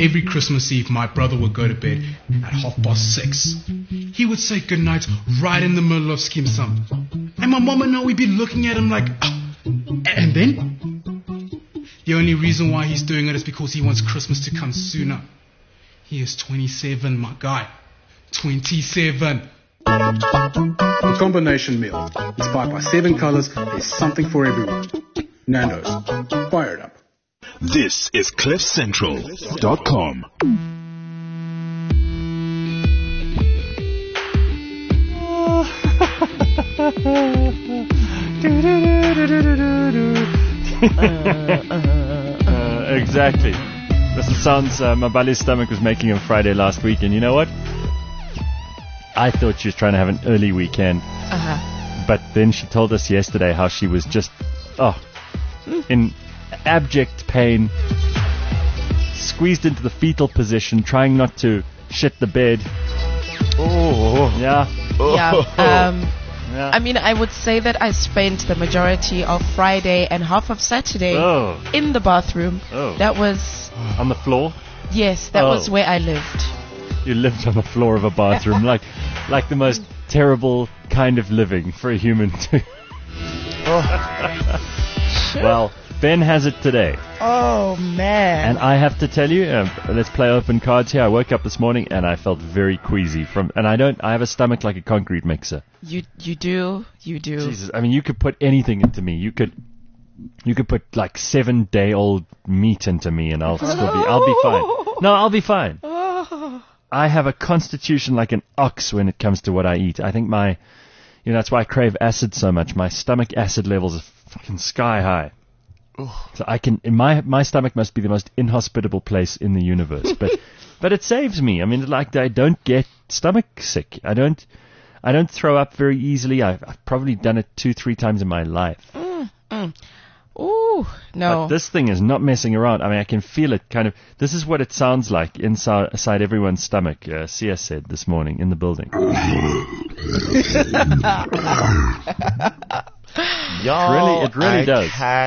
every Christmas Eve, my brother would go to bed at 6:30. He would say goodnight right in the middle of Skeem Sump. And my mom and I would be looking at him like, and then? The only reason why he's doing it is because he wants Christmas to come sooner. He is 27, my guy. 27. The combination meal. Inspired by 7 colors, there's something for everyone. Nando's. Fire it up. This is CliffCentral.com. Exactly. This sounds, Mabali's stomach was making on Friday last week, and you know what? I thought she was trying to have an early weekend. But then she told us yesterday how she was just, in abject pain, squeezed into the fetal position, trying not to shit the bed. Yeah. Yeah. I mean, I would say that I spent the majority of Friday and half of Saturday in the bathroom. That was... On the floor? Yes, that was where I lived. You lived on the floor of a bathroom, like the most terrible kind of living for a human to... Well, Ben has it today. Oh, man. And I have to tell you, let's play open cards here. I woke up this morning and I felt very queasy I have a stomach like a concrete mixer. You do. Jesus, I mean, you could put anything into me. You could put like 7-day-old meat into me and I'll be fine. No, I'll be fine. I have a constitution like an ox when it comes to what I eat. I think that's why I crave acid so much. My stomach acid levels are fucking sky high. So my stomach must be the most inhospitable place in the universe, but it saves me. I mean, like, I don't get stomach sick. I don't throw up very easily. I've probably done it 2-3 times in my life. Ooh, no. But this thing is not messing around. I mean, I can feel it kind of. This is what it sounds like inside everyone's stomach. Sia said this morning in the building. It really does.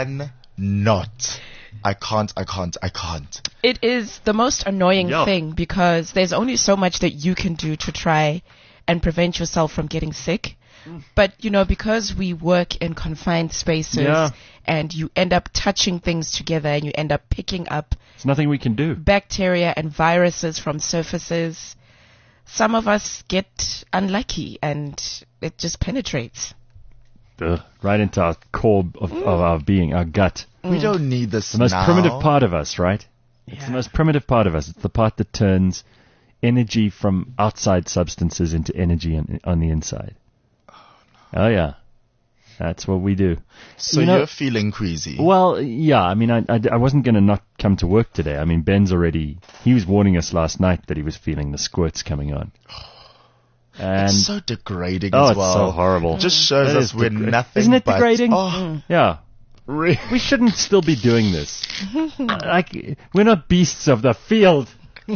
I can't. It is the most annoying thing because there's only so much that you can do to try and prevent yourself from getting sick. But, because we work in confined spaces and you end up touching things together and you end up picking up... There's nothing we can do. ...bacteria and viruses from surfaces. Some of us get unlucky and it just penetrates. Right into our core of our being, our gut. We don't need this The most primitive part of us, right? It's the most primitive part of us. It's the part that turns energy from outside substances into energy on the inside. Oh, yeah. That's what we do. So you're feeling queasy? Well, yeah. I mean, I wasn't going to not come to work today. I mean, Ben's he was warning us last night that he was feeling the squirts coming on. And it's so degrading as well. It's so horrible. It just shows us we're nothing. Isn't it but degrading? Yeah. Really? We shouldn't still be doing this. We're not beasts of the field.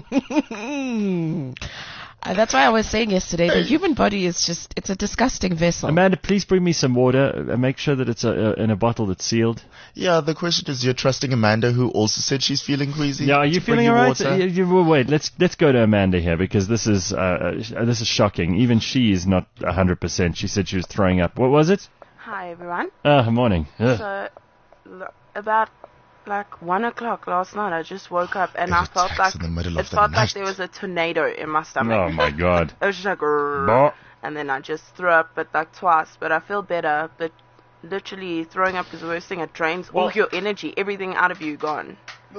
That's why I was saying yesterday, the human body is it's a disgusting vessel. Amanda, please bring me some water and make sure that it's in a bottle that's sealed. Yeah, the question is, you're trusting Amanda, who also said she's feeling queasy? Yeah, are you feeling all right? Wait, let's go to Amanda here because this is shocking. Even she is not 100%. She said she was throwing up. What was it? Hi, everyone. Morning. So, about 1 o'clock last night, I just woke up and I felt like like there was a tornado in my stomach. Oh my God! It was just like, and then I just threw up, but like twice. But I feel better. But literally, throwing up is the worst thing. It drains all your energy, everything out of you gone.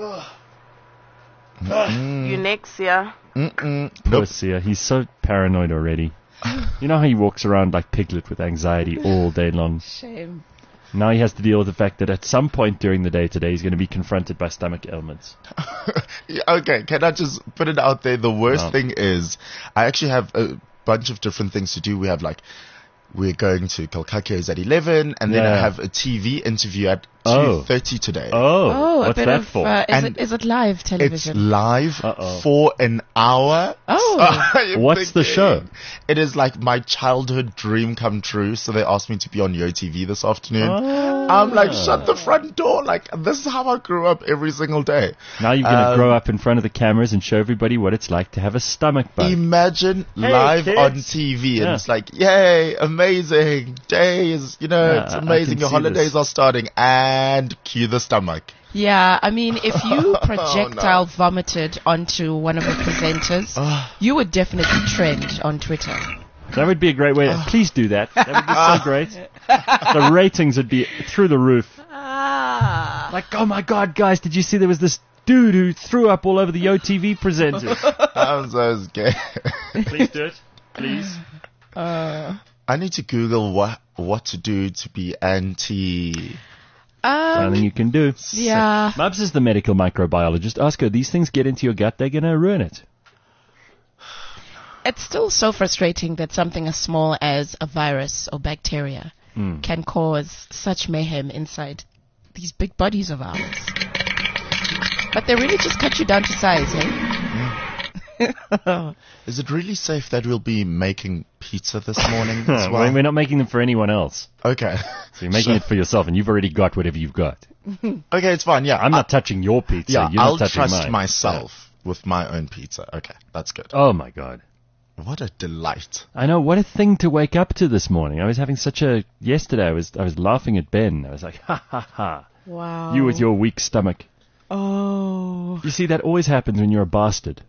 You next, Sia. Poor Sia. He's so paranoid already. You know how he walks around like Piglet with anxiety all day long. Shame. Now he has to deal with the fact that at some point during the day today he's going to be confronted by stomach ailments. Okay, can I just put it out there? The worst thing is I actually have a bunch of different things to do. We have we're going to Kalkake's at 11, and then I have a TV interview at 2:30 today. Oh, what's that for? Is it live television? It's live for an hour. Oh. So what's the show? It is like my childhood dream come true. So they asked me to be on Yo TV this afternoon. I'm like, shut the front door. Like, this is how I grew up every single day. Now you're going to grow up in front of the cameras and show everybody what it's like to have a stomach bug. Imagine live on TV, and it's like, yay, amazing days. It's amazing. Your holidays are starting, and cue the stomach. Yeah, I mean, if you projectile vomited onto one of the presenters, you would definitely trend on Twitter. That would be a great way. Please do that. That would be so great. The ratings would be through the roof. Like, oh my God, guys, did you see there was this dude who threw up all over the OTV presenters? I'm so scared. Please do it. Please. I need to Google what to do to be anti... Something you can do. Yeah. Mubs is the medical microbiologist. Ask her, these things get into your gut, they're going to ruin it. It's still so frustrating that something as small as a virus or bacteria can cause such mayhem inside these big bodies of ours. But they really just cut you down to size, eh? Is it really safe that we'll be making pizza this morning as well? We're not making them for anyone else. Okay. So you're making it for yourself, and you've already got whatever you've got. Okay, it's fine, yeah. I'm not touching your pizza. Yeah, You're I'll not touching trust mine. myself with my own pizza. Okay, that's good. Oh, my God. What a delight. I know, what a thing to wake up to this morning. I was having yesterday I was laughing at Ben. I was like, ha, ha, ha. Wow. You with your weak stomach. Oh. You see, that always happens when you're a bastard.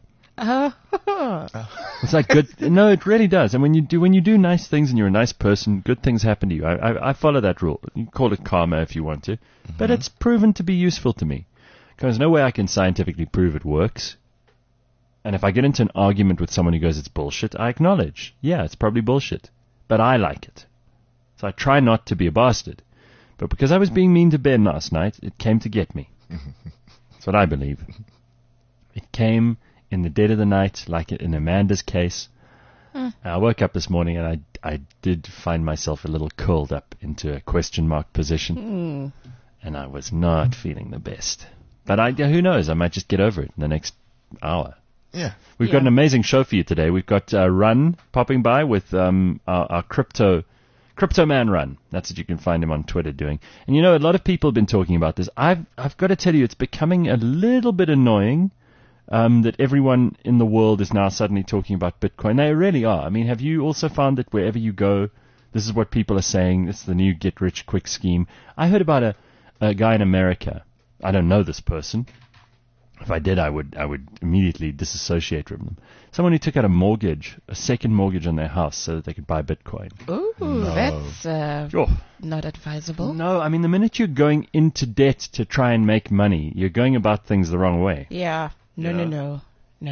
It's like good. No, it really does. And when you do nice things and you're a nice person, good things happen to you. I follow that rule. You can call it karma if you want to, but it's proven to be useful to me. Because there's no way I can scientifically prove it works. And if I get into an argument with someone who goes, it's bullshit, I acknowledge, yeah, it's probably bullshit, but I like it. So I try not to be a bastard. But because I was being mean to Ben last night, it came to get me. That's what I believe. It came in the dead of the night, like in Amanda's case. I woke up this morning and I did find myself a little curled up into a question mark position. And I was not feeling the best. But who knows, I might just get over it in the next hour. Yeah. We've got an amazing show for you today. We've got Run popping by with our Crypto Man Run. That's what you can find him on Twitter doing. And a lot of people have been talking about this. I've got to tell you, it's becoming a little bit annoying that everyone in the world is now suddenly talking about Bitcoin. They really are. I mean, have you also found that wherever you go, this is what people are saying, it's the new get-rich-quick scheme? I heard about a guy in America. I don't know this person. If I did, I would immediately disassociate from them. Someone who took out a second mortgage on their house so that they could buy Bitcoin. Ooh, that's not advisable. No, I mean, the minute you're going into debt to try and make money, you're going about things the wrong way. Yeah. No.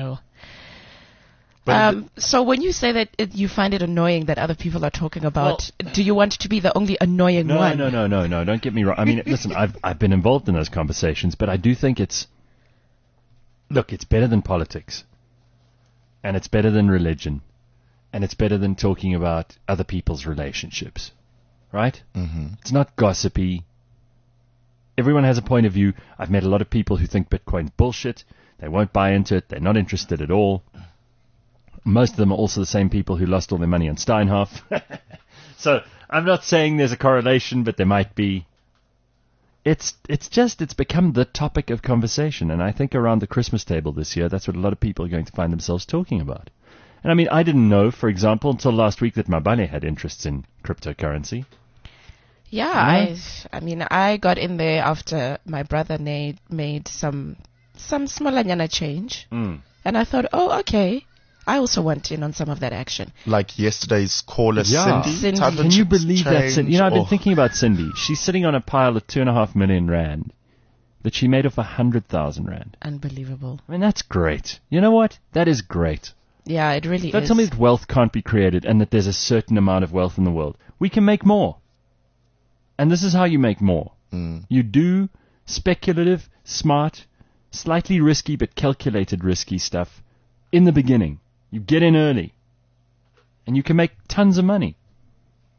So when you say that you find it annoying that other people are talking about, do you want to be the only annoying one? No. Don't get me wrong. I mean, listen, I've been involved in those conversations, but I do think it's better than politics, and it's better than religion, and it's better than talking about other people's relationships, right? It's not gossipy. Everyone has a point of view. I've met a lot of people who think Bitcoin's bullshit. They won't buy into it. They're not interested at all. Most of them are also the same people who lost all their money on Steinhoff. So I'm not saying there's a correlation, but there might be. It's become the topic of conversation, and I think around the Christmas table this year, that's what a lot of people are going to find themselves talking about. And I mean, I didn't know, for example, until last week that Mabane had interests in cryptocurrency. Yeah, I mean, I got in there after my brother made some smallanyana change, and I thought, oh, okay, I also want in on some of that action. Like yesterday's caller, Cindy. Can you believe that, Cindy? I've been thinking about Cindy. She's sitting on a pile of 2.5 million rand that she made off 100,000 rand. Unbelievable. I mean, that's great. You know what? That is great. Yeah, it really is. Don't tell me that wealth can't be created and that there's a certain amount of wealth in the world. We can make more. And this is how you make more. You do speculative, smart, slightly risky but calculated risky stuff in the beginning. You get in early. And you can make tons of money.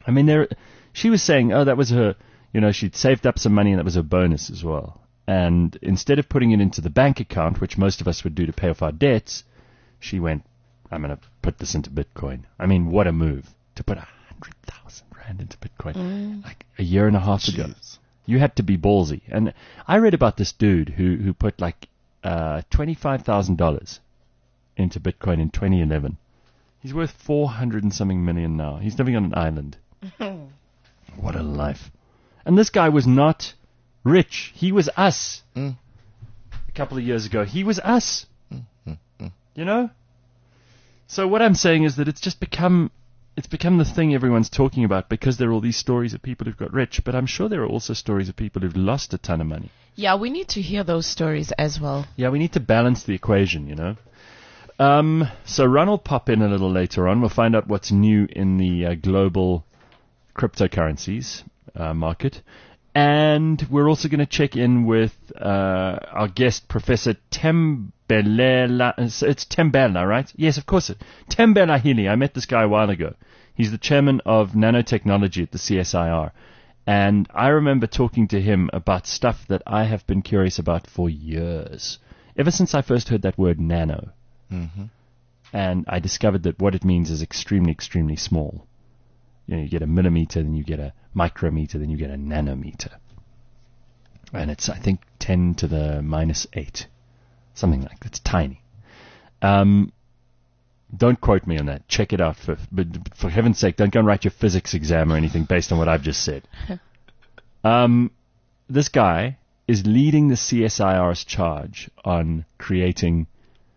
I mean, she was saying, oh, that was her, she'd saved up some money and that was her bonus as well. And instead of putting it into the bank account, which most of us would do to pay off our debts, she went, I'm going to put this into Bitcoin. I mean, what a move to put 100,000 rand into Bitcoin like a year and a half ago. You had to be ballsy. And I read about this dude who put like $25,000 into Bitcoin in 2011. He's worth 400 and something million now. He's living on an island. What a life. And this guy was not rich. He was us. A couple of years ago, he was us. So what I'm saying is that it's become the thing everyone's talking about because there are all these stories of people who've got rich, but I'm sure there are also stories of people who've lost a ton of money. Yeah, we need to hear those stories as well. Yeah, we need to balance the equation, So Ron will pop in a little later on. We'll find out what's new in the global cryptocurrencies market. And we're also going to check in with our guest, Professor Thembela. It's Thembela, right? Yes, of course. Thembela Hili. I met this guy a while ago. He's the chairman of nanotechnology at the CSIR. And I remember talking to him about stuff that I have been curious about for years. Ever since I first heard that word nano. Mm-hmm. And I discovered that what it means is extremely, extremely small. You get a millimeter, then you get a micrometer, then you get a nanometer. And it's, I think, 10 to the minus 8. Something like that. It's tiny. Don't quote me on that. Check it out. But for heaven's sake, don't go and write your physics exam or anything based on what I've just said. This guy is leading the CSIR's charge on creating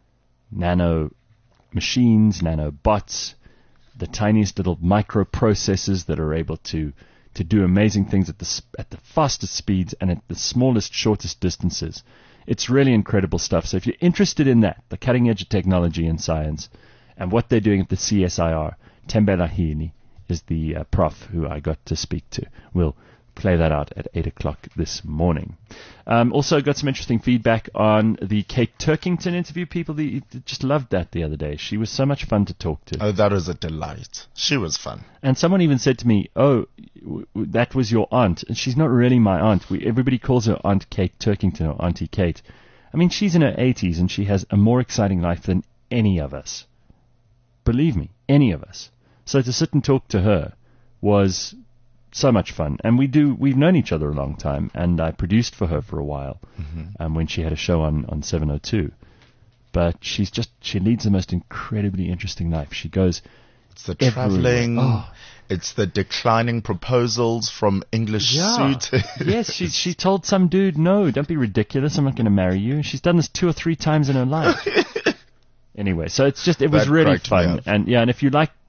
nano machines, nano bots, the tiniest little microprocessors that are able to do amazing things at the fastest speeds and at the smallest, shortest distances. It's really incredible stuff. So if you're interested in that, the cutting edge of technology and science, and what they're doing at the CSIR, Thembela Hili is the prof who I got to speak to. We'll play that out at 8 o'clock this morning. Also got some interesting feedback on the Kate Turkington interview. People just loved that the other day. She was so much fun to talk to. Oh, that was a delight. She was fun. And someone even said to me, that was your aunt. And she's not really my aunt. Everybody calls her Aunt Kate Turkington or Auntie Kate. I mean, she's in her 80s and she has a more exciting life than any of us. Believe me, any of us. So to sit and talk to her was so much fun. And we've known each other a long time, and I produced for her for a while when she had a show on 702. But she leads the most incredibly interesting life. She goes, it's the traveling, it's the declining proposals from English suitors. Yes, she told some dude, no, don't be ridiculous, I'm not going to marry you. She's done this 2 or 3 times in her life. Anyway, so it was really fun. And if you like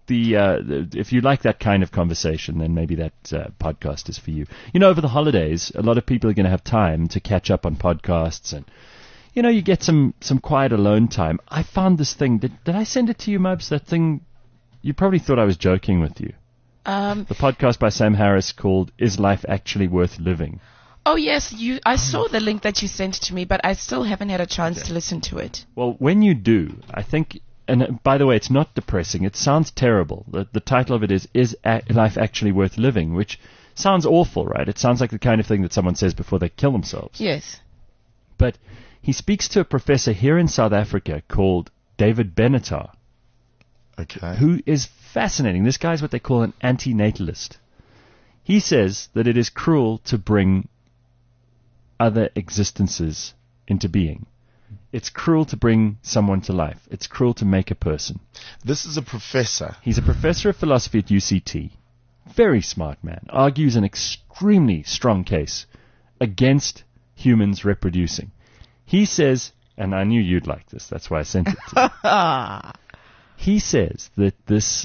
if you like that kind of conversation, then maybe that podcast is for you. Over the holidays, a lot of people are going to have time to catch up on podcasts, and you get some quiet alone time. I found this thing. Did I send it to you, Mubs? That thing, you probably thought I was joking with you. The podcast by Sam Harris called "Is Life Actually Worth Living?" Oh yes, I saw the link that you sent to me, but I still haven't had a chance to listen to it. Well, when you do, I think. And by the way, it's not depressing. It sounds terrible. The title of it is Life Actually Worth Living, which sounds awful, right? It sounds like the kind of thing that someone says before they kill themselves. Yes. But he speaks to a professor here in South Africa called David Benatar, who is fascinating. This guy's what they call an antinatalist. He says that it is cruel to bring other existences into being. It's cruel to bring someone to life. It's cruel to make a person. This is a professor. He's a professor of philosophy at UCT. Very smart man. Argues an extremely strong case against humans reproducing. He says, and I knew you'd like this, that's why I sent it to you. He says that this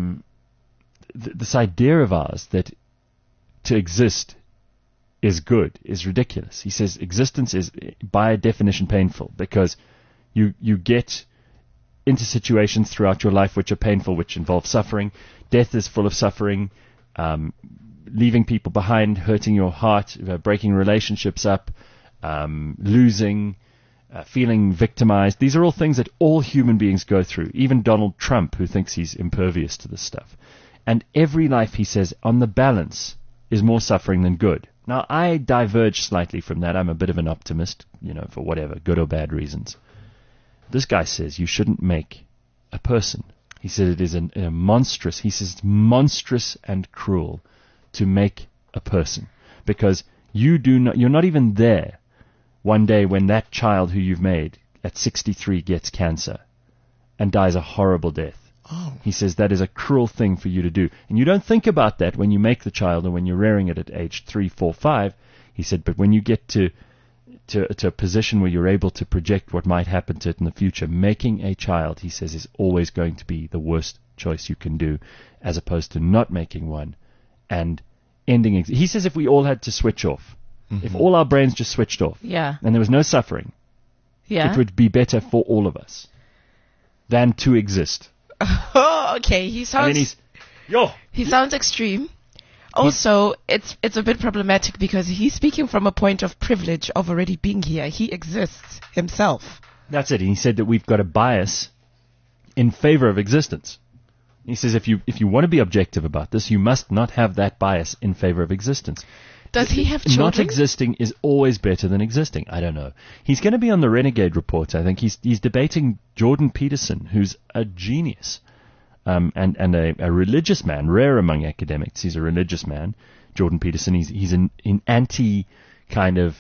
idea of ours that to exist is good, is ridiculous. He says existence is, by definition, painful because you get into situations throughout your life which are painful, which involve suffering. Death is full of suffering, leaving people behind, hurting your heart, breaking relationships up, losing, feeling victimized. These are all things that all human beings go through, even Donald Trump, who thinks he's impervious to this stuff. And every life, he says, on the balance, is more suffering than good. Now, I diverge slightly from that. I'm a bit of an optimist, for whatever, good or bad reasons. This guy says you shouldn't make a person. He said it is a monstrous, he says it's monstrous and cruel to make a person. Because you're not even there one day when that child who you've made at 63 gets cancer and dies a horrible death. Oh. He says that is a cruel thing for you to do. And you don't think about that when you make the child or when you're rearing it at age 3, 4, 5. He said, but when you get to a position where you're able to project what might happen to it in the future, making a child, he says, is always going to be the worst choice you can do, as opposed to not making one and ending. He says if we all had to switch off, if all our brains just switched off, and there was no suffering, it would be better for all of us than to exist. Oh, okay. He sounds extreme. Also, it's a bit problematic because he's speaking from a point of privilege of already being here. He exists himself. That's it. He said that we've got a bias in favor of existence. He says if you want to be objective about this, you must not have that bias in favor of existence. Does he have children? Not existing is always better than existing. I don't know. He's going to be on the Renegade Report, I think. He's debating Jordan Peterson, who's a genius and a religious man, rare among academics. He's a religious man, Jordan Peterson. He's an anti kind of...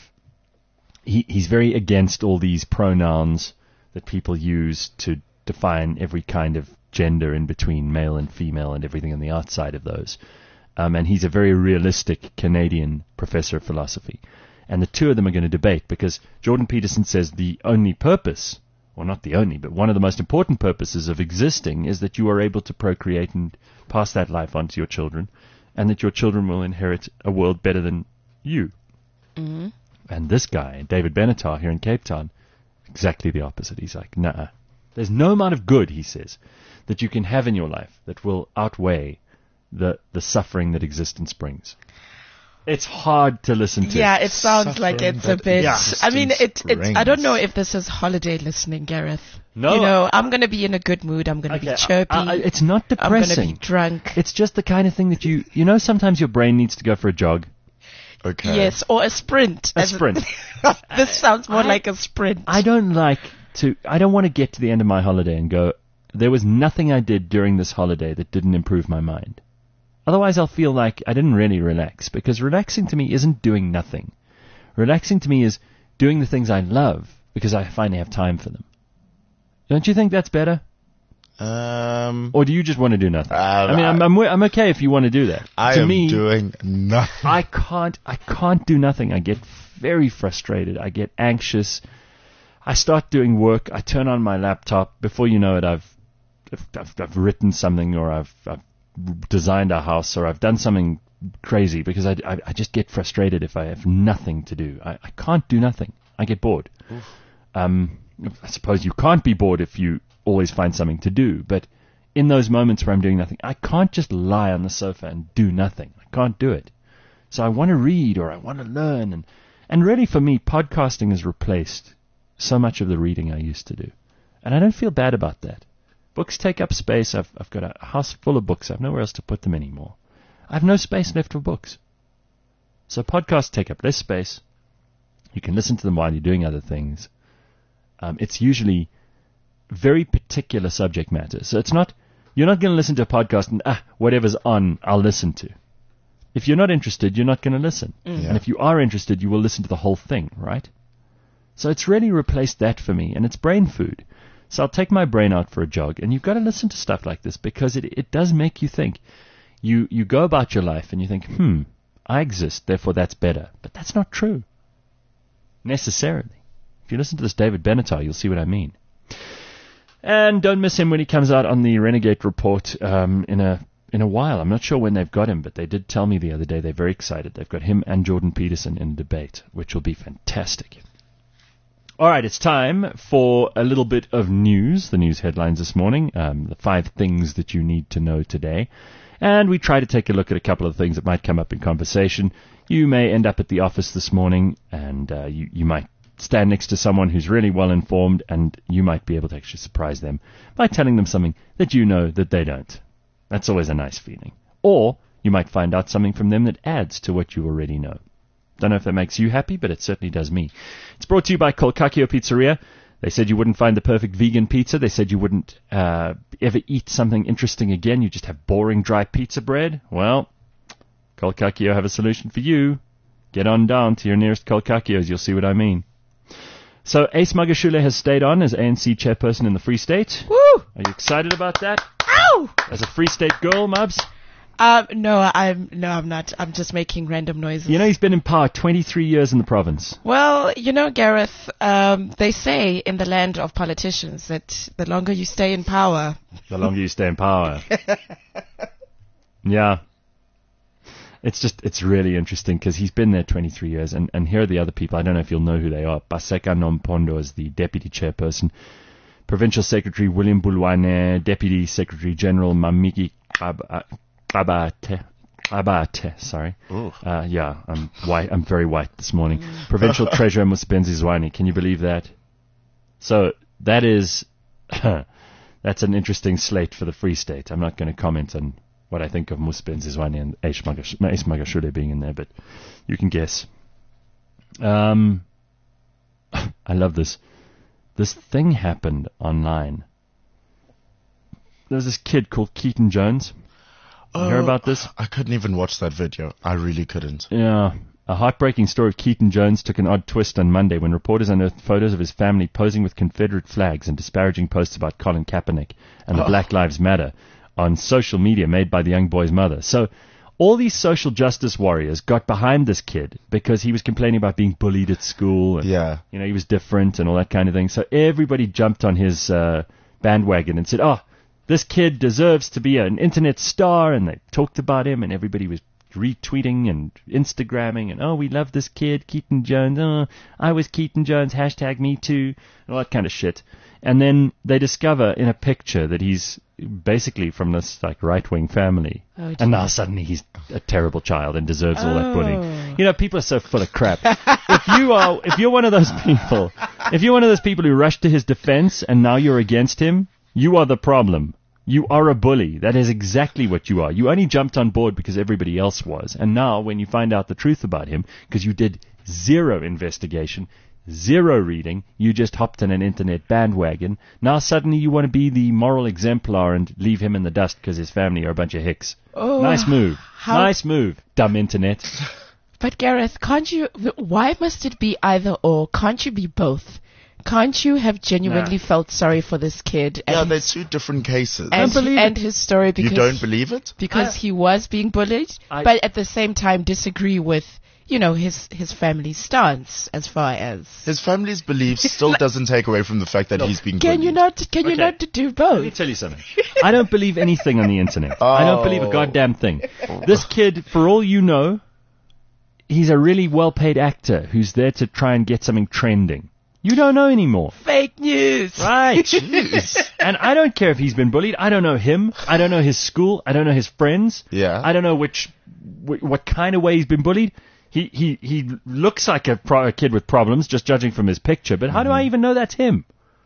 He's very against all these pronouns that people use to define every kind of gender in between male and female and everything on the outside of those. And he's a very realistic Canadian professor of philosophy. And the two of them are going to debate because Jordan Peterson says the only purpose, or not the only, but one of the most important purposes of existing is that you are able to procreate and pass that life on to your children, and that your children will inherit a world better than you. Mm-hmm. And this guy, David Benatar here in Cape Town, exactly the opposite. He's like, nah, there's no amount of good, he says, that you can have in your life that will outweigh the suffering that existence brings. It's hard to listen to. Yeah, it sounds like it's a bit... Yeah. I mean, it's. I don't know if this is holiday listening, Gareth. No. I'm going to be in a good mood. I'm going to be chirpy. It's not depressing. I'm going to be drunk. It's just the kind of thing that sometimes your brain needs to go for a jog. Okay. Yes, or a sprint. A sprint. This sounds more like a sprint. I don't want to get to the end of my holiday and go, there was nothing I did during this holiday that didn't improve my mind. Otherwise, I'll feel like I didn't really relax, because relaxing to me isn't doing nothing. Relaxing to me is doing the things I love, because I finally have time for them. Don't you think that's better? Or do you just want to do nothing? I'm okay if you want to do that. I am doing nothing. I can't do nothing. I get very frustrated. I get anxious. I start doing work. I turn on my laptop. Before you know it, I've written something, or I've designed a house, or I've done something crazy, because I just get frustrated if I have nothing to do. I can't do nothing. I get bored. I suppose you can't be bored if you always find something to do, but in those moments where I'm doing nothing, I can't just lie on the sofa and do nothing. I can't do it. So I want to read, or I want to learn, and really for me, podcasting has replaced so much of the reading I used to do. And I don't feel bad about that. Books take up space. I've got a house full of books. I've nowhere else to put them anymore. I have no space left for books. So podcasts take up less space. You can listen to them while you're doing other things. It's usually very particular subject matter. So you're not going to listen to a podcast and, whatever's on, I'll listen to. If you're not interested, you're not going to listen. Mm. And if you are interested, you will listen to the whole thing, right? So it's really replaced that for me, and it's brain food. So I'll take my brain out for a jog, and you've got to listen to stuff like this, because it does make you think. You go about your life and you think, I exist, therefore that's better. But that's not true, necessarily. If you listen to this David Benatar, you'll see what I mean. And don't miss him when he comes out on the Renegade Report in a while. I'm not sure when they've got him, but they did tell me the other day they're very excited. They've got him and Jordan Peterson in a debate, which will be fantastic. All right, it's time for a little bit of news, the news headlines this morning, the 5 things that you need to know today. And we try to take a look at a couple of things that might come up in conversation. You may end up at the office this morning, and you might stand next to someone who's really well informed, and you might be able to actually surprise them by telling them something that you know that they don't. That's always a nice feeling. Or you might find out something from them that adds to what you already know. Don't know if that makes you happy, but it certainly does me. It's brought to you by Kolkakio Pizzeria. They said you wouldn't find the perfect vegan pizza. They said you wouldn't ever eat something interesting again. You just have boring, dry pizza bread. Well, Kolkakio have a solution for you. Get on down to your nearest Kolkakios. You'll see what I mean. So Ace Magashule has stayed on as ANC chairperson in the Free State. Woo! Are you excited about that? Ow! As a Free State girl, Mubs? No, I'm not. I'm just making random noises. You know, he's been in power 23 years in the province. Well, you know, Gareth, they say in the land of politicians that the longer you stay in power... The longer you stay in power. Yeah. It's really interesting because he's been there 23 years, and here are the other people. I don't know if you'll know who they are. Paseka Nompondo is the deputy chairperson. Provincial Secretary William Bulwane, Deputy Secretary General Mamiki Abate, sorry. Yeah, I'm white. I'm very white this morning. Provincial Treasurer Musbenzi Zwane. Can you believe that? So that is, that's an interesting slate for the Free State. I'm not going to comment on what I think of Musbenzi Zwane and Ace Magashule being in there, but you can guess. I love this. This thing happened online. There was this kid called Keaton Jones. You hear about this? I couldn't even watch that video. I really couldn't. Yeah. A heartbreaking story of Keaton Jones took an odd twist on Monday when reporters unearthed photos of his family posing with Confederate flags and disparaging posts about Colin Kaepernick and the Black Lives Matter on social media made by the young boy's mother. So all these social justice warriors got behind this kid because he was complaining about being bullied at school. And, you know, he was different and all that kind of thing. So everybody jumped on his bandwagon and said, this kid deserves to be an internet star. And they talked about him, and everybody was retweeting and Instagramming. And, we love this kid, Keaton Jones. I was Keaton Jones, #MeToo, and all that kind of shit. And then they discover in a picture that he's basically from this like right-wing family. And now suddenly he's a terrible child and deserves all that bullying. You know, people are so full of crap. If you're one of those people who rushed to his defense and now you're against him, you are the problem. You are a bully. That is exactly what you are. You only jumped on board because everybody else was. And now when you find out the truth about him, because you did zero investigation, zero reading, you just hopped on an internet bandwagon. Now suddenly you want to be the moral exemplar and leave him in the dust because his family are a bunch of hicks. Nice move. Nice move, dumb internet. But Gareth, why must it be either or? Can't you be both? Can't you have genuinely felt sorry for this kid? Yeah, they're two different cases. And his story because... You don't believe it? Because he was being bullied, but at the same time disagree with, you know, his family's stance as far as... His family's beliefs still doesn't take away from the fact that he's being bullied. Can you not do both? Let me tell you something. I don't believe anything on the internet. I don't believe a goddamn thing. This kid, for all you know, he's a really well-paid actor who's there to try and get something trending. You don't know anymore. Fake news. Right. And I don't care if he's been bullied. I don't know him. I don't know his school. I don't know his friends. Yeah. I don't know what kind of way he's been bullied. He looks like a kid with problems, just judging from his picture. But how do I even know that's him?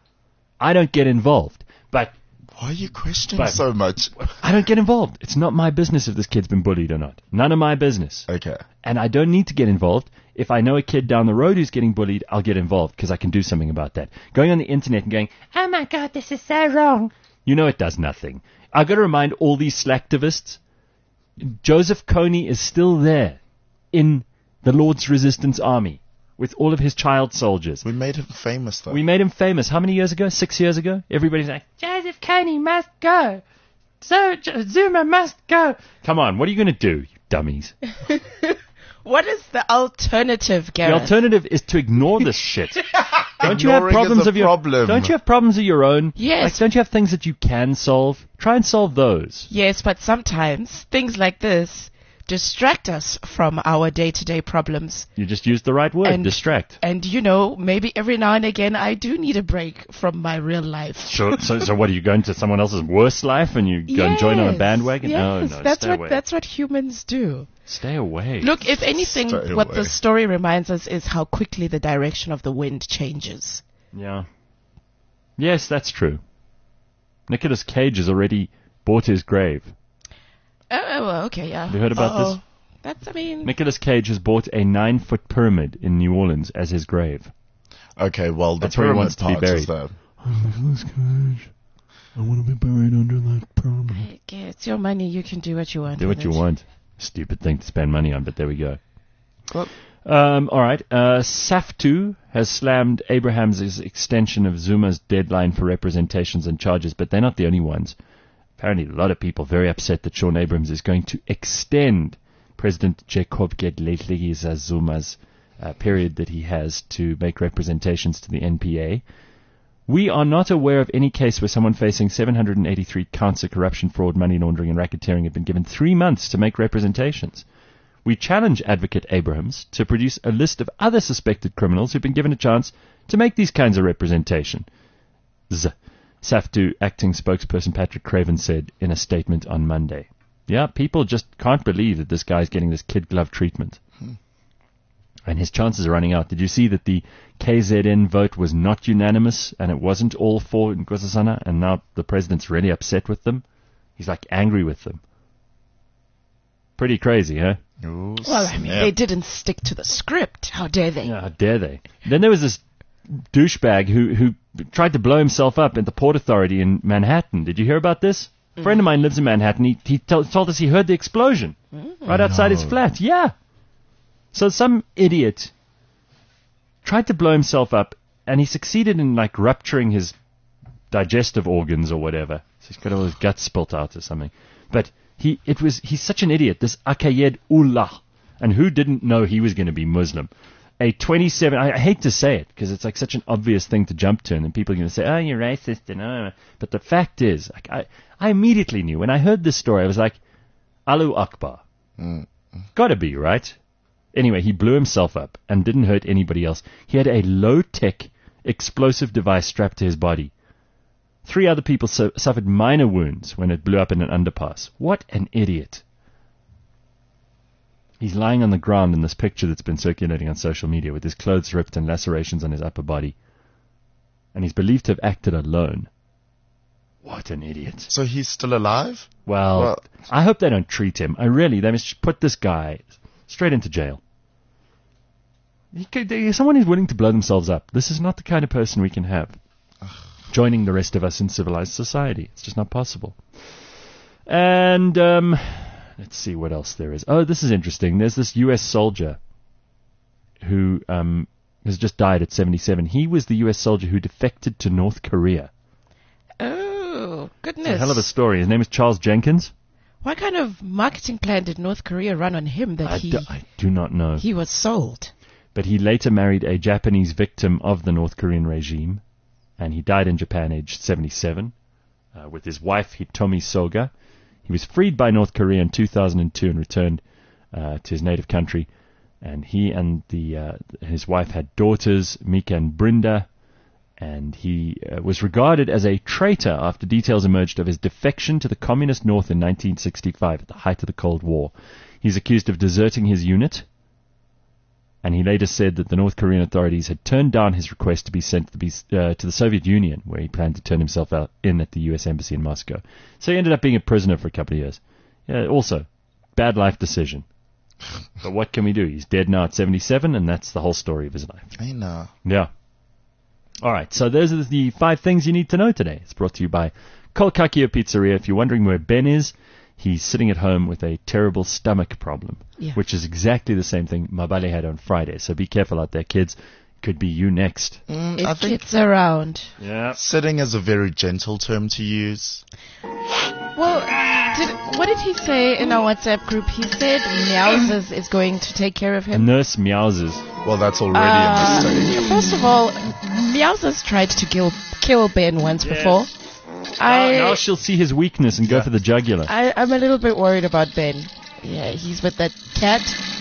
I don't get involved. But why are you questioning so much? I don't get involved. It's not my business if this kid's been bullied or not. None of my business. Okay. And I don't need to get involved. If I know a kid down the road who's getting bullied, I'll get involved because I can do something about that. Going on the internet and going, oh my God, this is so wrong. You know it does nothing. I've got to remind all these slacktivists, Joseph Kony is still there in the Lord's Resistance Army with all of his child soldiers. We made him famous, though. We made him famous. How many years ago? 6 years ago? Everybody's like, Joseph Kony must go. So Zuma must go. Come on, what are you going to do, you dummies? What is the alternative, Gareth? The alternative is to ignore this shit. Don't you have problems of your own? Don't you have problems of your own? Yes. Like, don't you have things that you can solve? Try and solve those. Yes, but sometimes things like this distract us from our day-to-day problems. You just used the right word, distract. And, you know, maybe every now and again I do need a break from my real life. Sure. So what, are you going to someone else's worst life and you go and join on a bandwagon? Yes, no, that's stay away. That's what humans do. Stay away. Look, if anything, what the story reminds us is how quickly the direction of the wind changes. Yeah. Yes, that's true. Nicolas Cage has already bought his grave. well, okay, yeah. Have you heard about this? That's, I mean... Nicolas Cage has bought a 9-foot pyramid in New Orleans as his grave. Okay, well, the That's where he pyramid wants to be part buried. is there. Nicolas Cage. I want to be buried under that pyramid. Okay, it's your money. You can do what you want. Do what you want. Stupid thing to spend money on, but there we go. Well, All right. SAFTU has slammed Abraham's extension of Zuma's deadline for representations and charges, but they're not the only ones. Apparently, a lot of people very upset that Sean Abrahams is going to extend President Jacob Gedleyihlekisa Zuma's period that he has to make representations to the NPA. We are not aware of any case where someone facing 783 counts of corruption, fraud, money laundering, and racketeering have been given 3 months to make representations. We challenge Advocate Abrahams to produce a list of other suspected criminals who've been given a chance to make these kinds of representation. SAFTU acting spokesperson Patrick Craven said in a statement on Monday. Yeah, people just can't believe that this guy's getting this kid glove treatment. And his chances are running out. Did you see that the KZN vote was not unanimous and it wasn't all for Nkosazana, and now the president's really upset with them? He's like angry with them. Pretty crazy, huh? Ooh, Well, I mean, snap. they didn't stick to the script. How dare they? Yeah, how dare they? Then there was this douchebag who tried to blow himself up at the Port Authority in Manhattan. Did you hear about this? A friend of mine lives in Manhattan. He told us he heard the explosion right outside his flat. Yeah. So some idiot tried to blow himself up, and he succeeded in like rupturing his digestive organs or whatever. So he's got all his guts spilt out or something. But he's such an idiot, this Akayed Ullah. And who didn't know he was going to be Muslim? A 27, I hate to say it because it's like such an obvious thing to jump to, and then people are going to say, oh, you're racist. And but the fact is, like, I immediately knew when I heard this story, I was like, Allahu Akbar. Gotta be, right? Anyway, he blew himself up and didn't hurt anybody else. He had a low-tech explosive device strapped to his body. 3 other people suffered minor wounds when it blew up in an underpass. What an idiot. He's lying on the ground in this picture that's been circulating on social media with his clothes ripped and lacerations on his upper body. And he's believed to have acted alone. What an idiot. So he's still alive? Well, I hope they don't treat him. They must put this guy straight into jail. Someone who's willing to blow themselves up. This is not the kind of person we can have joining the rest of us in civilized society. It's just not possible. And let's see what else there is. Oh, this is interesting. There's this U.S. soldier who has just died at 77. He was the U.S. soldier who defected to North Korea. Oh, goodness. It's a hell of a story. His name is Charles Jenkins. What kind of marketing plan did North Korea run on him that I do not know. he was sold? But he later married a Japanese victim of the North Korean regime, and he died in Japan aged 77 with his wife Hitomi Soga. He was freed by North Korea in 2002 and returned to his native country. And he and his wife had daughters, Mika and Brinda. And he was regarded as a traitor after details emerged of his defection to the Communist North in 1965 at the height of the Cold War. He's accused of deserting his unit. And he later said that the North Korean authorities had turned down his request to be sent to the Soviet Union, where he planned to turn himself in at the U.S. Embassy in Moscow. So he ended up being a prisoner for a couple of years. Yeah, also, bad life decision. But what can we do? He's dead now at 77, and that's the whole story of his life. I know. Yeah. All right, so those are the 5 things you need to know today. It's brought to you by Kolkakio Pizzeria. If you're wondering where Ben is, he's sitting at home with a terrible stomach problem, which is exactly the same thing Mabale had on Friday. So be careful out there, kids. Could be you next. I think it's around. Yeah. Sitting is a very gentle term to use. Well, what did he say in our WhatsApp group? He said Meowses is going to take care of him. Nurse Meowses. Well, that's already a mistake. First of all, Meowses tried to kill Ben once before. Now she'll see his weakness and go for the jugular. I'm a little bit worried about Ben. Yeah, he's with that cat.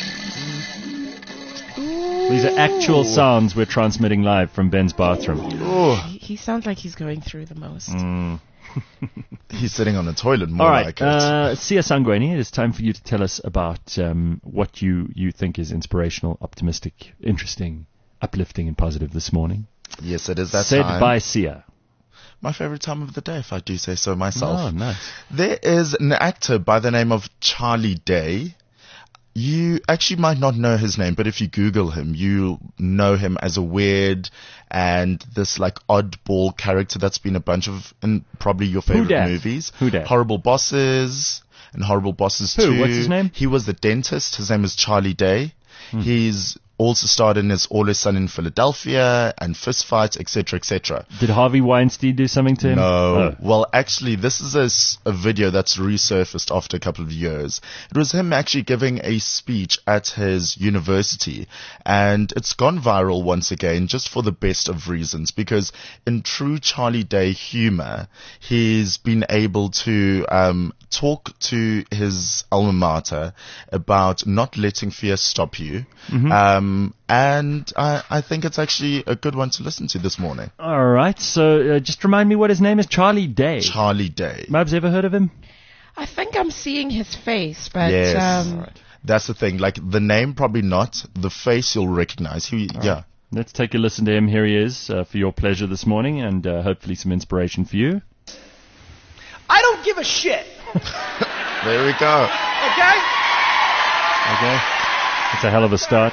These are actual sounds we're transmitting live from Ben's bathroom. He sounds like he's going through the most. He's sitting on the toilet more All right, like it. Sia Sangweni, it is time for you to tell us about what you think is inspirational, optimistic, interesting, uplifting, and positive this morning. Yes, it is that Said time. by Sia. my favorite time of the day, if I do say so myself. Oh, nice. There is an actor by the name of Charlie Day. You actually might not know his name, but if you Google him, you know him as a weird and this like oddball character that's been a bunch of, in probably your favorite movies. Who dat? Horrible Bosses and Horrible Bosses 2. What's his name? He was the dentist. His name is Charlie Day. He's also starred in his Always Sunny in Philadelphia and Fist Fight, etc., etc. Did Harvey Weinstein do something to him? No. Oh. Well, actually, this is a video that's resurfaced after a couple of years. It was him actually giving a speech at his university, and it's gone viral once again, just for the best of reasons, because in true Charlie Day humor, he's been able to talk to his alma mater about not letting fear stop you. And I think it's actually a good one to listen to this morning. All right. So just remind me what his name is. Charlie Day. Charlie Day. Mabs, ever heard of him? I think I'm seeing his face, but Yes. That's the thing. Like the name, probably not. The face you'll recognize. Yeah. Let's take a listen to him. Here he is for your pleasure this morning, and hopefully some inspiration for you. I don't give a shit. There we go. Okay? Okay. That's a hell of a start.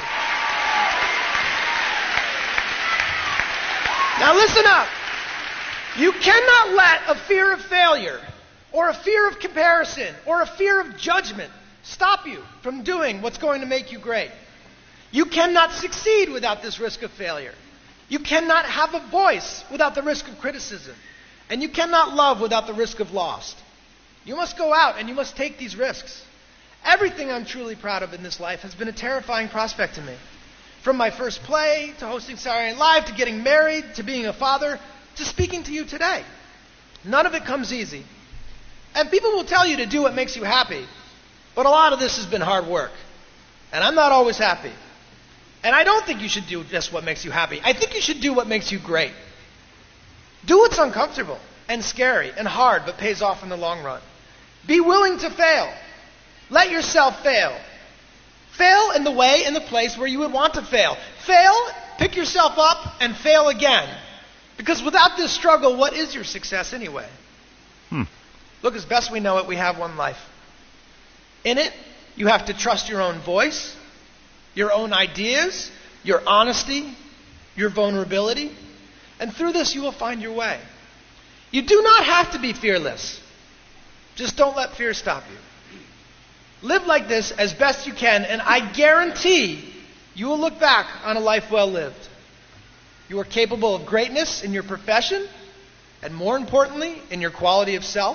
Now listen up. You cannot let a fear of failure or a fear of comparison or a fear of judgment stop you from doing what's going to make you great. You cannot succeed without this risk of failure. You cannot have a voice without the risk of criticism. And you cannot love without the risk of loss. You must go out and you must take these risks. Everything I'm truly proud of in this life has been a terrifying prospect to me. From my first play, to hosting Saturday Night Live, to getting married, to being a father, to speaking to you today. None of it comes easy. And people will tell you to do what makes you happy. But a lot of this has been hard work. And I'm not always happy. And I don't think you should do just what makes you happy. I think you should do what makes you great. Do what's uncomfortable and scary and hard but pays off in the long run. Be willing to fail. Let yourself fail. Fail in the way, in the place where you would want to fail. Fail, pick yourself up, and fail again. Because without this struggle, what is your success anyway? Look, as best we know it, we have one life. In it, you have to trust your own voice, your own ideas, your honesty, your vulnerability. And through this, you will find your way. You do not have to be fearless. Just don't let fear stop you. Live like this as best you can, and I guarantee you will look back on a life well lived. You are capable of greatness in your profession, and more importantly, in your quality of self.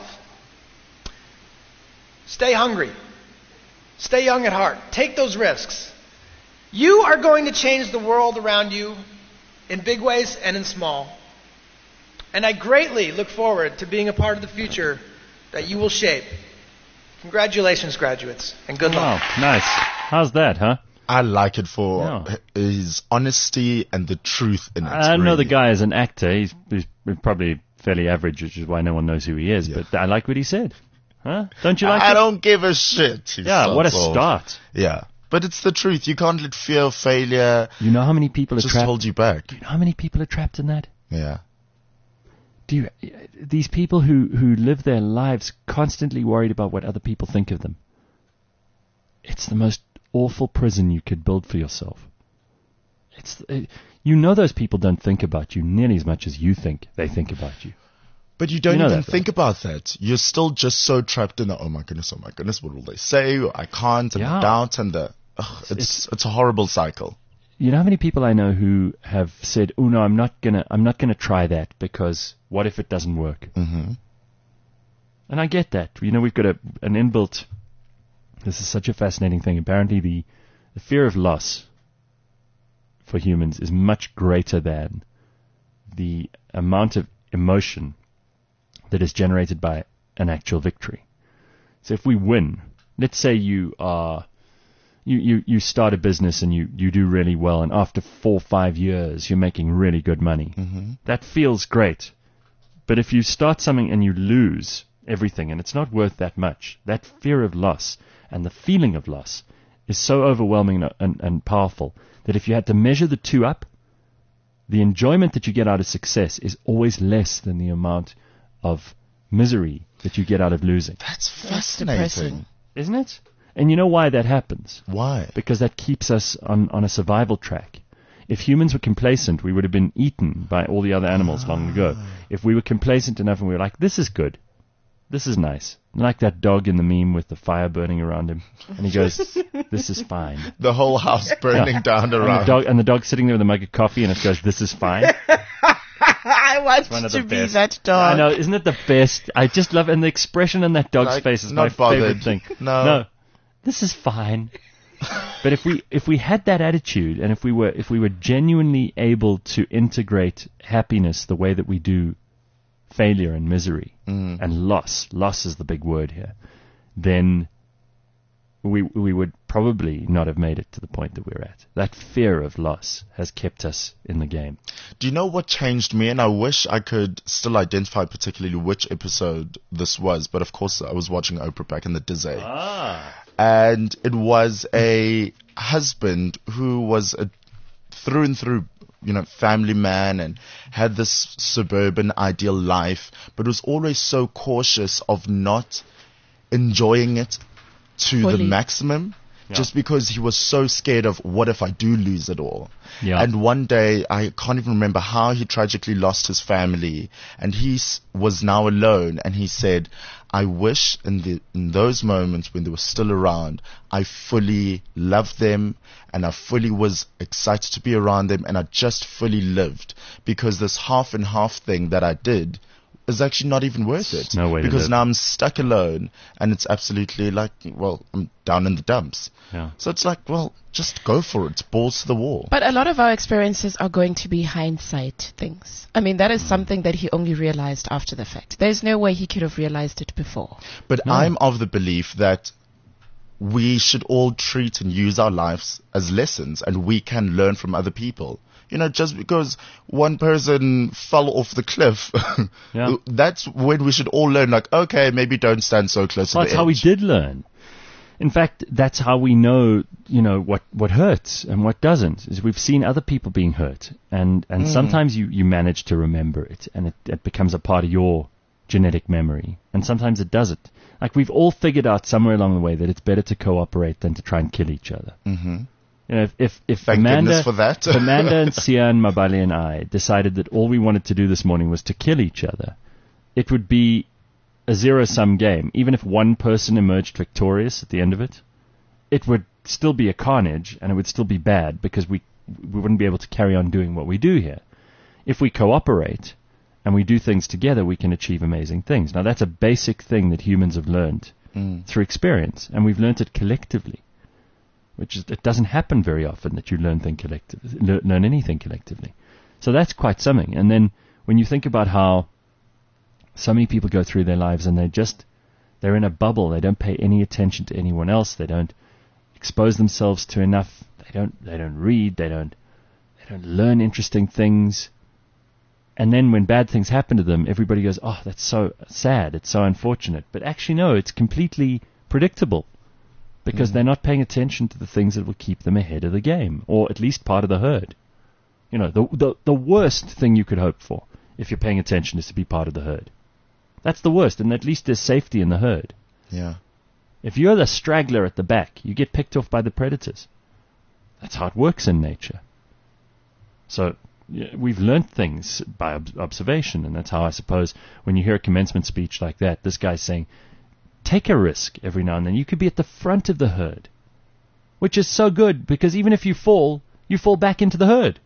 Stay hungry. Stay young at heart. Take those risks. You are going to change the world around you in big ways and in small. And I greatly look forward to being a part of the future that you will shape. Congratulations, graduates, and good luck. Wow, nice. How's that, huh? I like it for his honesty and the truth in it. I know the guy is an actor. He's probably fairly average, which is why no one knows who he is. Yeah. But I like what he said. Huh? Don't you like it? I don't give a shit. Yeah, what a start. Yeah. But it's the truth. You can't let fear of failure you know how many people just hold you back. Do you know how many people are trapped in that? Yeah. These people who live their lives constantly worried about what other people think of them. It's the most awful prison you could build for yourself. Those people don't think about you nearly as much as you think they think about you. But you don't even think about that. You're still just so trapped in the, oh my goodness, what will they say? I can't, and the doubt, and it's a horrible cycle. You know how many people I know who have said, "Oh no, I'm not gonna try that because what if it doesn't work?" Mm-hmm. And I get that. We've got an inbuilt. This is such a fascinating thing. Apparently, the fear of loss for humans is much greater than the amount of emotion that is generated by an actual victory. So if we win, let's say you start a business and you do really well, and after 4 or 5 years you're making really good money. Mm-hmm. That feels great. But if you start something and you lose everything and it's not worth that much, that fear of loss and the feeling of loss is so overwhelming and powerful that if you had to measure the two up, the enjoyment that you get out of success is always less than the amount of misery that you get out of losing. That's fascinating. Isn't it? And you know why that happens? Why? Because that keeps us on a survival track. If humans were complacent, we would have been eaten by all the other animals long ago. If we were complacent enough and we were like, this is good, this is nice. Like that dog in the meme with the fire burning around him. And he goes, this is fine. The whole house burning down around. And the dog sitting there with a mug of coffee and it goes, this is fine. I want to be that dog. I know, isn't it the best? I just love it. And the expression on that dog's face is my favorite thing. No, this is fine. But if we had that attitude, and if we were genuinely able to integrate happiness the way that we do failure and misery and loss is the big word here, then we would probably not have made it to the point that we're at. That fear of loss has kept us in the game. Do you know what changed me? And I wish I could still identify particularly which episode this was, but of course I was watching Oprah back in the day. And it was a husband who was a through and through, family man and had this suburban ideal life, but was always so cautious of not enjoying it to the maximum, just because he was so scared of what if I do lose it all. Yeah. And one day, I can't even remember how, he tragically lost his family and he was now alone, and he said, I wish in those moments when they were still around, I fully loved them and I fully was excited to be around them and I just fully lived, because this half and half thing that I did is actually not even worth it. No way because to live. Now I'm stuck alone and it's absolutely like, I'm down in the dumps. Yeah. So it's like, just go for it. Balls to the wall. But a lot of our experiences are going to be hindsight things. I mean, that is something that he only realized after the fact. There's no way he could have realized it before. But I'm of the belief that we should all treat and use our lives as lessons, and we can learn from other people. Just because one person fell off the cliff, that's when we should all learn, like, okay, maybe don't stand so close to the edge. That's how we did learn. In fact, that's how we know, what hurts and what doesn't, is we've seen other people being hurt. And sometimes you manage to remember it, and it becomes a part of your genetic memory. And sometimes it doesn't. Like, we've all figured out somewhere along the way that it's better to cooperate than to try and kill each other. Mm-hmm. If Amanda, for that. if Amanda and Sian Mabali and I decided that all we wanted to do this morning was to kill each other, it would be a zero-sum game. Even if one person emerged victorious at the end of it, it would still be a carnage, and it would still be bad, because we wouldn't be able to carry on doing what we do here. If we cooperate and we do things together, we can achieve amazing things. Now, that's a basic thing that humans have learned through experience, and we've learned it collectively. It doesn't happen very often that you learn anything collectively. So that's quite something. And then when you think about how so many people go through their lives and they're in a bubble, they don't pay any attention to anyone else, they don't expose themselves to enough, they don't read, they don't learn interesting things. And then when bad things happen to them, everybody goes, oh, that's so sad, it's so unfortunate. But actually, no, it's completely predictable. Because they're not paying attention to the things that will keep them ahead of the game, or at least part of the herd. The worst thing you could hope for, if you're paying attention, is to be part of the herd. That's the worst, and at least there's safety in the herd. Yeah. If you're the straggler at the back, you get picked off by the predators. That's how it works in nature. So we've learned things by observation, and that's how I suppose when you hear a commencement speech like that, this guy's saying, take a risk every now and then. You could be at the front of the herd, which is so good, because even if you fall back into the herd.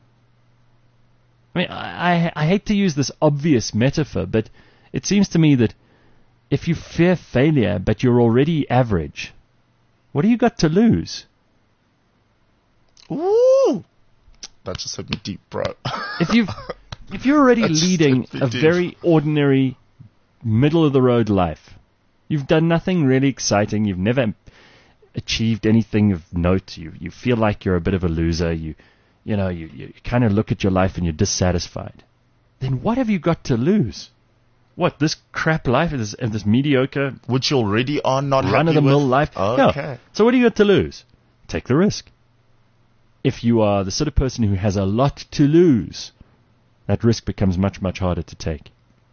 I mean, I hate to use this obvious metaphor, but it seems to me that if you fear failure, but you're already average, what do you got to lose? Ooh! That just hit me deep, bro. If you're already leading a very ordinary, middle-of-the-road life, you've done nothing really exciting. You've never achieved anything of note. You feel like you're a bit of a loser. You kind of look at your life and you're dissatisfied. Then what have you got to lose? What, this crap life, this mediocre, which you already are not run-of-the-mill life? Okay. No. So what do you got to lose? Take the risk. if you are the sort of person who has a lot to lose, that risk becomes much, much harder to take.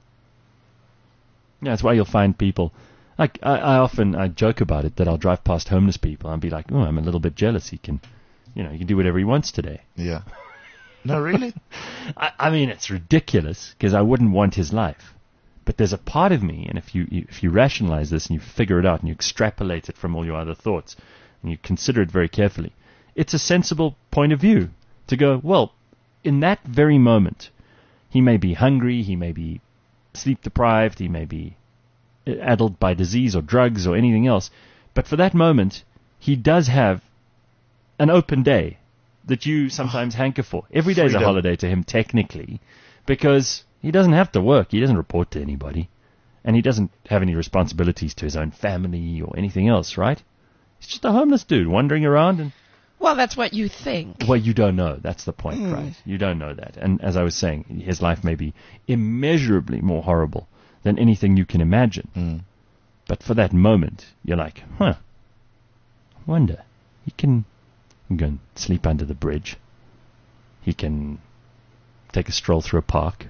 Yeah, that's why you'll find people, like I often joke about it, that I'll drive past homeless people and be like, oh, I'm a little bit jealous. He can do whatever he wants today. Yeah. No, really? I mean, it's ridiculous because I wouldn't want his life. But there's a part of me, and if you rationalize this and you figure it out and you extrapolate it from all your other thoughts and you consider it very carefully, it's a sensible point of view to go, well, in that very moment, he may be hungry, he may be sleep deprived, he may be addled by disease or drugs or anything else, but for that moment, he does have an open day that you sometimes hanker for. Every day is a holiday to him, technically, because he doesn't have to work, he doesn't report to anybody, and he doesn't have any responsibilities to his own family or anything else, right? He's just a homeless dude wandering around. And well, that's what you think. Well, you don't know. That's the point, right? You don't know that. And as I was saying, his life may be immeasurably more horrible than anything you can imagine. But for that moment, you're like, I wonder. He can go and sleep under the bridge. He can take a stroll through a park.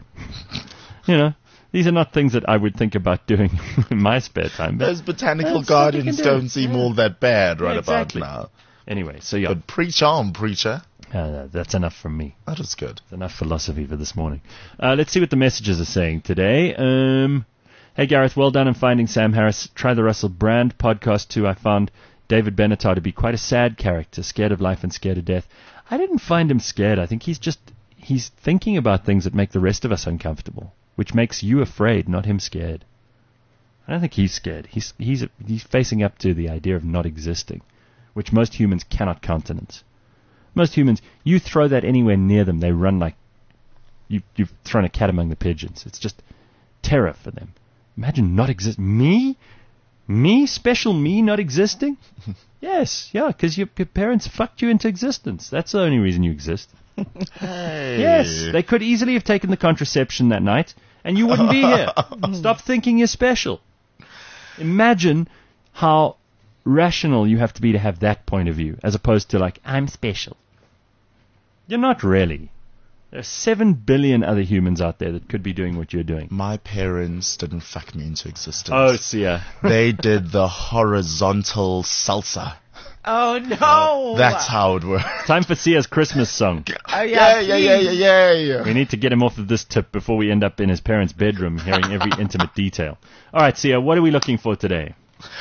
These are not things that I would think about doing in my spare time. Those botanical gardens don't seem all that bad about now. Anyway, so yeah. But preach on, preacher. That's enough from me. That is good. That's enough philosophy for this morning. Let's see what the messages are saying today. Hey, Gareth, well done in finding Sam Harris. Try the Russell Brand podcast too. I found David Benatar to be quite a sad character, scared of life and scared of death. I didn't find him scared. I think he's thinking about things that make the rest of us uncomfortable, which makes you afraid, not him scared. I don't think he's scared. He's facing up to the idea of not existing, which most humans cannot countenance. Most humans, you throw that anywhere near them, they run like you've thrown a cat among the pigeons. It's just terror for them. Imagine not exist. Me, special me, not existing. Yes, yeah, because your parents fucked you into existence. That's the only reason you exist. Hey. Yes, they could easily have taken the contraception that night, and you wouldn't be here. Stop thinking you're special. Imagine how rational you have to have that point of view, as opposed to like, I'm special. You're not really. There are 7 billion other humans out there that could be doing what you're doing. My parents didn't fuck me into existence. Oh, Sia. They did the horizontal salsa. Oh, no. That's how it works. Time for Sia's Christmas song. Oh, yeah. Yeah. We need to get him off of this tip before we end up in his parents' bedroom hearing every intimate detail. All right, Sia, what are we looking for today?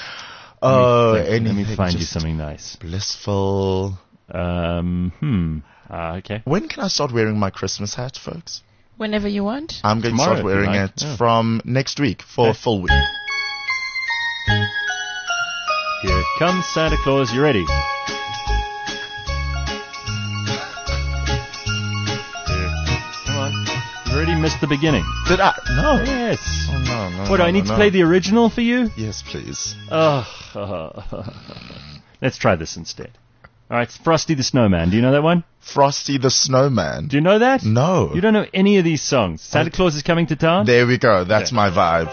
Let me find you something nice. Blissful. Okay. When can I start wearing my Christmas hat, folks? Whenever you want. I'm going to start wearing it from next week for a full week. Here comes Santa Claus. You ready? Come on. You already missed the beginning. Did I? No. Yes. Oh, no. What, do I need to play the original for you? Yes, please. Let's try this instead. All right, Frosty the Snowman. Do you know that one? Frosty the Snowman. Do you know that? No. You don't know any of these songs. Santa Claus is coming to town? There we go. That's my vibe.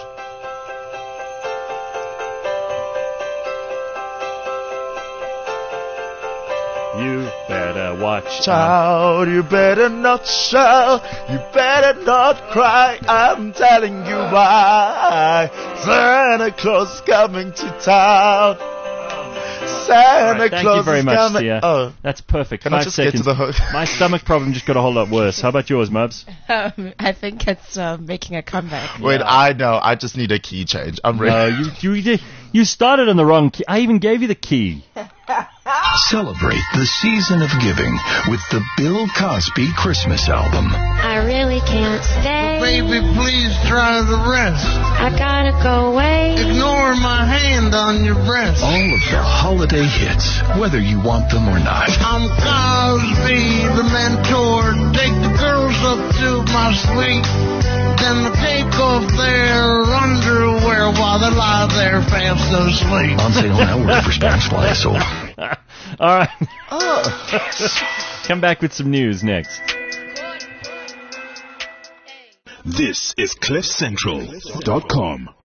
You better watch out. You better not shout. You better not cry. I'm telling you why. Santa Claus is coming to town. Santa Thank Claus you very is much, coming. Sia. Oh. That's perfect. Can 5 I just seconds. get to the hook? My stomach problem just got a whole lot worse. How about yours, Mubs? I think it's making a comeback. Wait, I know. I just need a key change. I'm ready. No, you started on the wrong key. I even gave you the key. Celebrate the season of giving with the Bill Cosby Christmas album. I really can't stay. Baby, please try the rest. I gotta go away. Ignore my hand on your breast. All of the holiday hits, whether you want them or not. I'm Cosby, the mentor. Take the girls up to my suite. Then they take off their underwear while they lie there fast asleep. On sale now wherever snacks fly is sold. All right. Come back with some news next. This is CliffCentral.com.